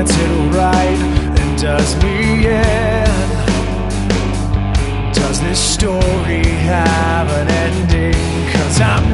gets it right and does me in. Does this story have an ending? 'Cause I'm